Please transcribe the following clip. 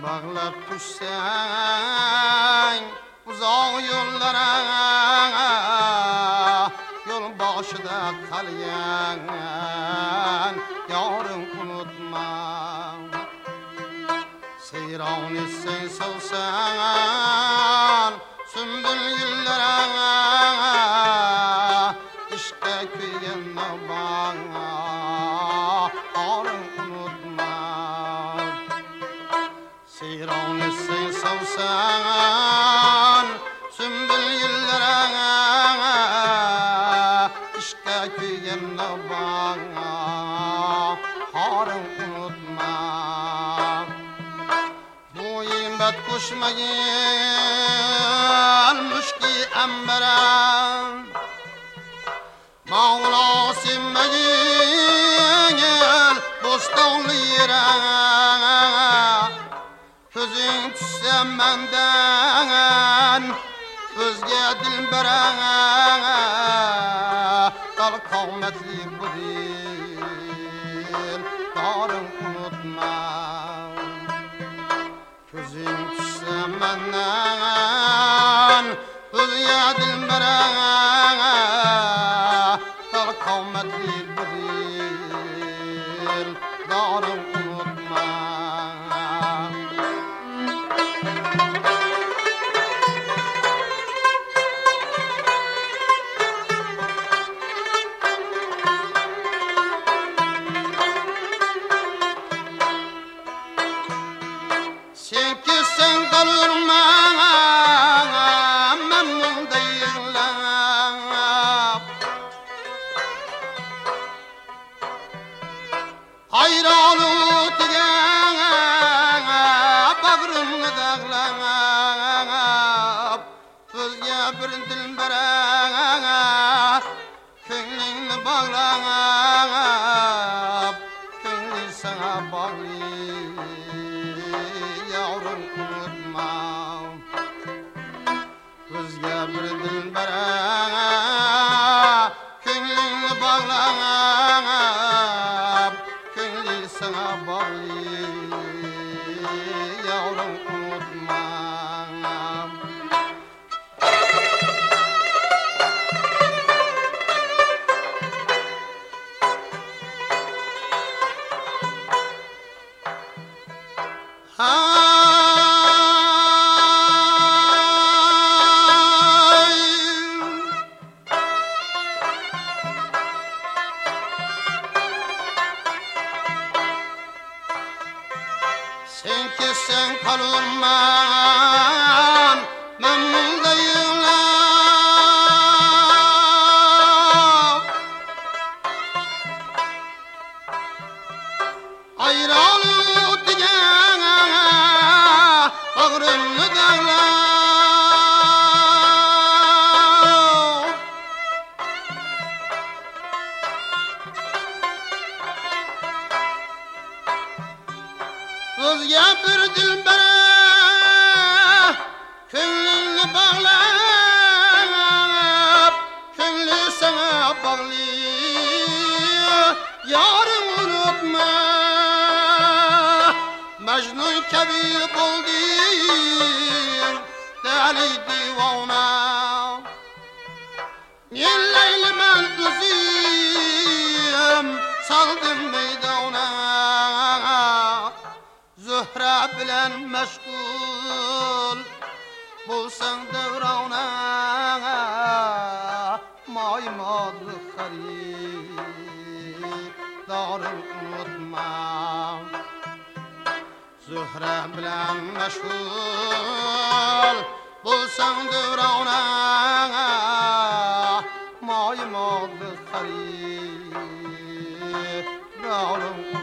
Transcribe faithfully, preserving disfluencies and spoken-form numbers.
bağlap düşsen uzak yollara, yol başıda kalyan yarın unutma. Seyran etsen savsan sümbül güllere, işke köygen bana yarın unutma. Seyran etsen savsan sümbül güllere, işke köygen bana yarın unutma. Bat kuşmayan müşki embere, Mağla sinmeyen bostanlı yere, Közün düşsem menden özge dilbere, Dal kavmetli bu dil darın unutma. Közün düşsem menden özge dilbere, Dal kavmetli bu dil darın unutma. Sen kessen kalırma memnun değiller, hayranı diye bağrımı dağlar, özge bir dilbere könlünü bağlar, könlü sana bağlı yavrum unutma. Özge bir dilbere könlünü bağlar, könlü sana bağlı yavrum unutma. Sen kessen kalırman memnun değiller, hayranı diye bağrımı dağlar, özge bir dilbere könlünü bağlar, könlü sana bağlı yarın unutma. Mecnun kebi buldun deli divana, Nilleyli ben özüm saldım meydana, Zühre bilen meşgul bulsan devrana, Maymalı xariddarın unutma. Zühre bilen meşgul bulsan devrana, Maymalı xariddarın